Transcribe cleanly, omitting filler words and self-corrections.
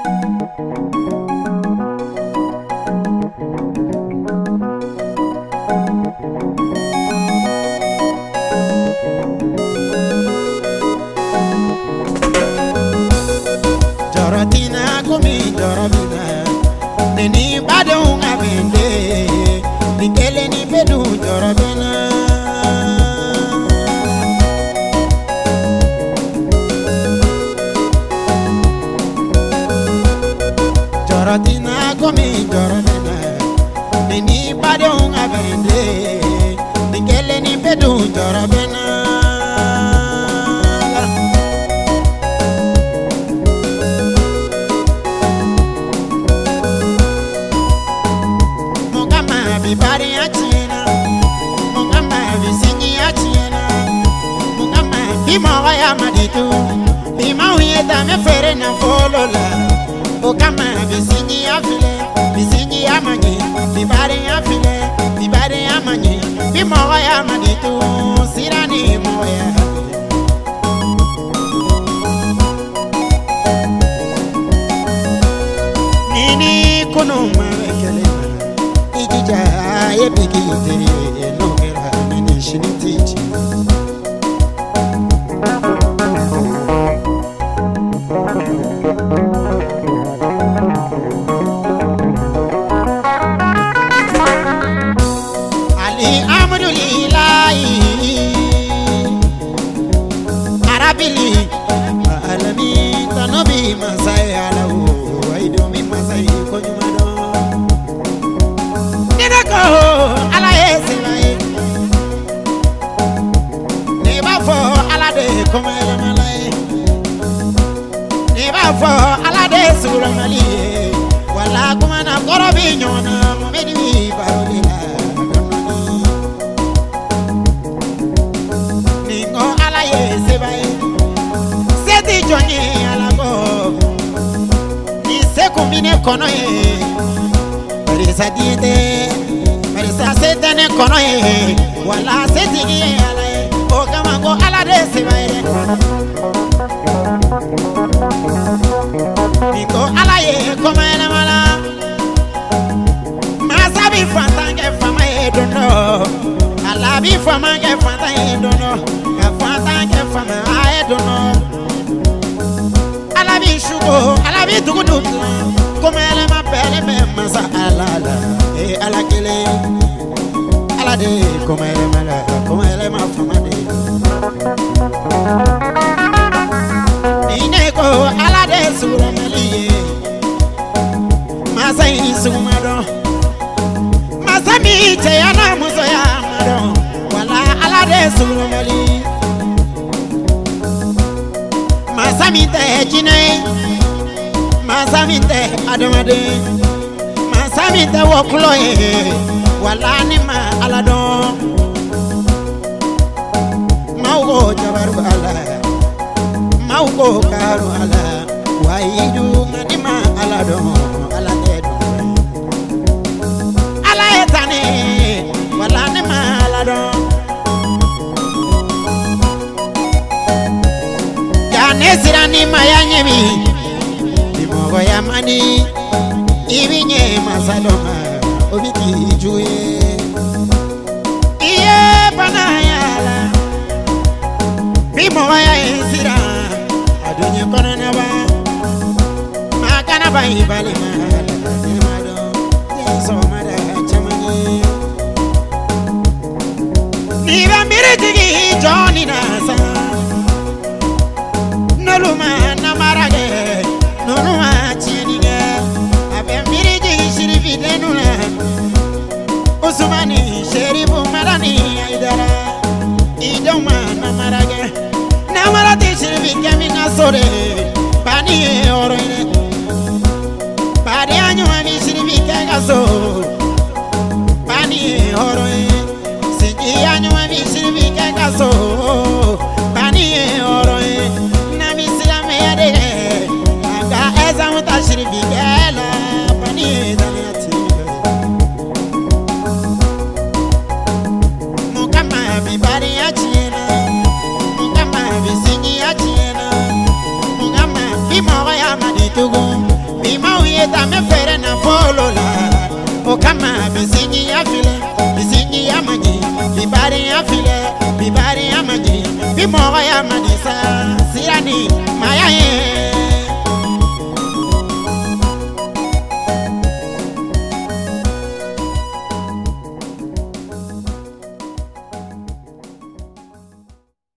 Dorotina kumi dorobina neni badon abende nikele ni bedu dorobina Dorotina kumi dorobina neni badon abende nikele ni bedu dorobina Bibari achina, mungamba visingi achina, mungamba bima ya maditu, bima uyeta mefere na folola, mungamba visingi afile, visingi amanyi, bibari afile, bibari amanyi, bima ya maditu, sirani moya. Nini kunuma kelema. Ye bigi tere no era mini shinitichi Ali amrulilahi arabili alami tanobi masai alawo aidomi masai konyumado ala ese mai ne ba fo ala de komela malai ne ba fo ala de sura mali wala kuma na korobi nyona medi barolila ni ngo ala ese mai seti joni ala go ni se combine kono e parisa diete Marisa setane kono ye wala setigi ala ye o kama go ala de sebaire Niko ala ye koma ena mala Masabi fantange fama ye dono Ala bi fama ge fantange dono Ka fantange fama aye dono Ala bi shugo ala bi dugudu Koma ena ma pele me masa ala ala kele ala de koma ele ma fama de ine ko ala de sura maliye masai sumado masami te yana muso ya mado wala ala de sura mali masami te jine masami te adomade Sami te woklo wala ni ma alado maugo jabaru ala maugo karu ala waidu ni ma alado ala dedo ala etane wala ni ma alado ya nesira ni mayanyemi dimogo ya mani Ibinye masaloma obiti juye Iye banayala Bimo waya insira Adonye konana ba Makana ba ibali mahala Demado Yeso mada chamani Niba miritigi Johnny nasa Noluma namarage Noluma chinige Usumani sheribu marani aidara idoma namarage namarati shiribi kamina sore bani oroine bani anyu ami shiribi kagaso bani oroine siji anyu ami shiribi kagaso bani oroine nami silame ade anga eza muta shiribi kala bani daliati Bibari achina, mungama visingi achina, mɔgɔya ma